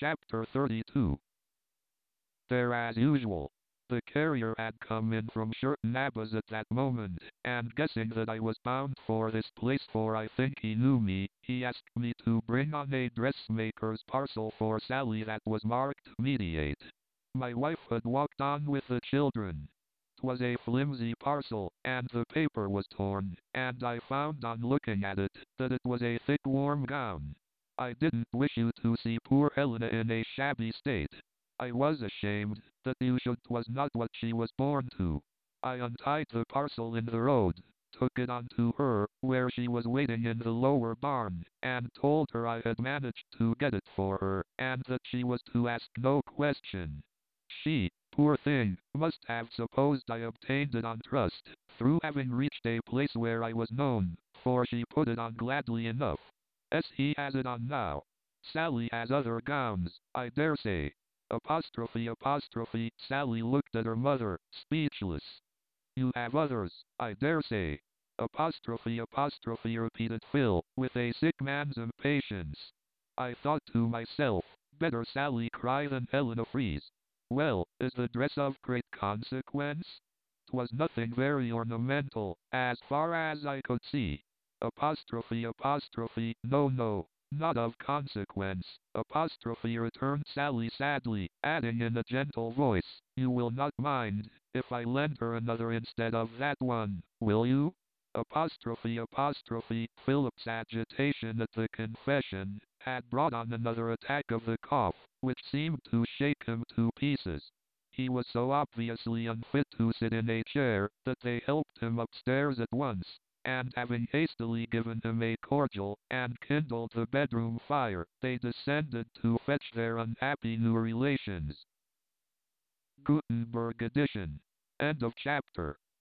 Chapter 32. There as usual. The carrier had come in from Sherton Abbas at that moment, and guessing that I was bound for this place, for I think he knew me, he asked me to bring on a dressmaker's parcel for Sally that was marked "Mediate." My wife had walked on with the children. 'Twas a flimsy parcel, and the paper was torn, and I found on looking at it, that it was a thick warm gown. I didn't wish you to see poor Helena in a shabby state. I was ashamed that you should. 'Twas not what she was born to. I untied the parcel in the road, took it on to her, where she was waiting in the lower barn, and told her I had managed to get it for her, and that she was to ask no question. She, poor thing, must have supposed I obtained it on trust, through having reached a place where I was known, for she put it on gladly enough. He has it on now. Sally has other gowns, I dare say. Sally looked at her mother, speechless. You have others, I dare say. Repeated Phil, with a sick man's impatience. I thought to myself, better Sally cry than Helena freeze. Well, is the dress of great consequence? 'Twas nothing very ornamental, as far as I could see. No, not of consequence, returned Sally sadly, adding in a gentle voice, you will not mind, if I lend her another instead of that one, will you? Philip's agitation at the confession had brought on another attack of the cough, which seemed to shake him to pieces. He was so obviously unfit to sit in a chair, that they helped him upstairs at once, and having hastily given him a cordial, and kindled the bedroom fire, they descended to fetch their unhappy new relations. Gutenberg edition. End of chapter.